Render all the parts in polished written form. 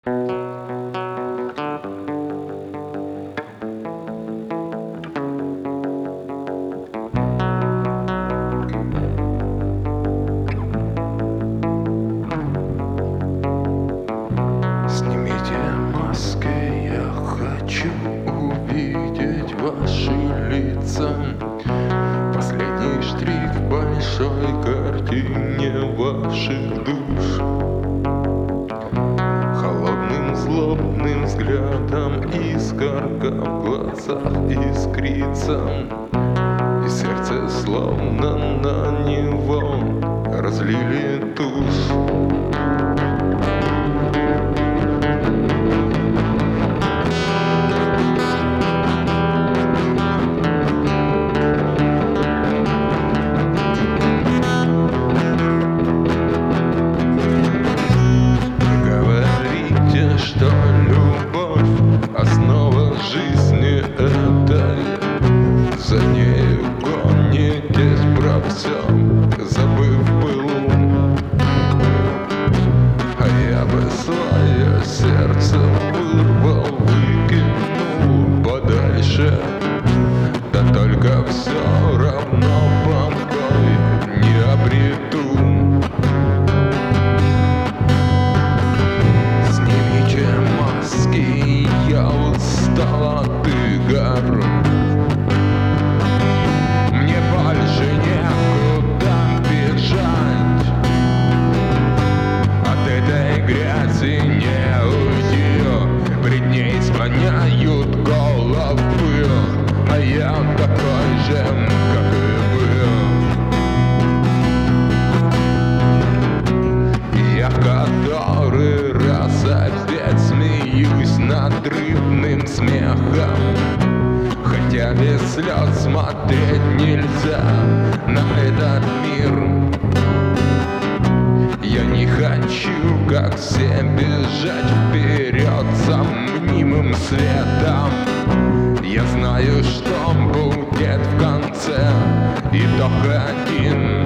Снимите маски, я хочу увидеть ваши лица. Последний штрих в большой картине ваших душ. Холодным злобным взглядом искорка в глазах искрится, и сердце словно на него разлили тушь. Что любовь — основа жизни этой. За нею гонитесь про все, забыв былу. А я бы свое сердце вырвал, выкинул подальше. Да только все равно покой не обрету. Я устал от игр, мне больше некуда бежать. От этой грязи не уйти, пред ней склоняют головы, а я такой же, как и вы. Я в который раз опять смеюсь надрывным смехом, хотя без слез смотреть нельзя на этот мир. Я не хочу, как все, бежать вперед за мнимым светом. Я знаю, что будет в конце итог один.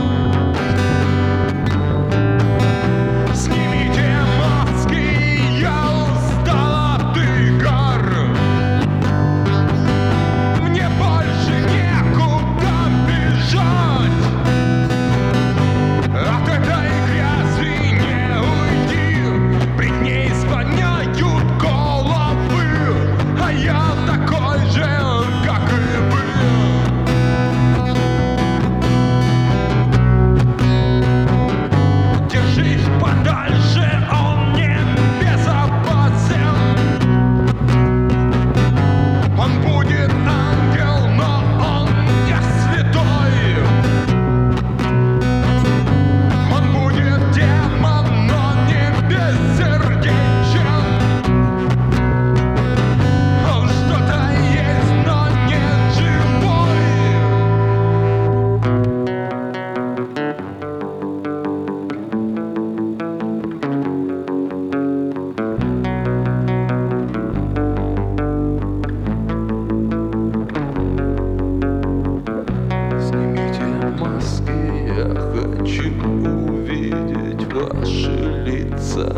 Я хочу увидеть ваши лица.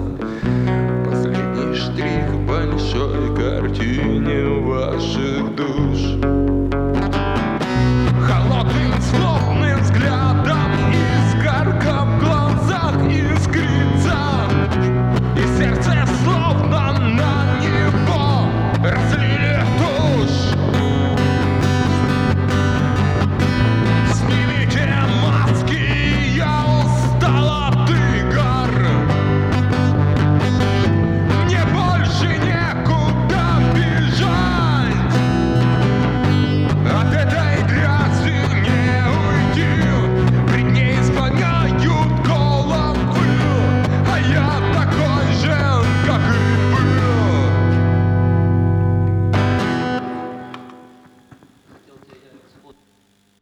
Последний штрих в большой картине ваших душ.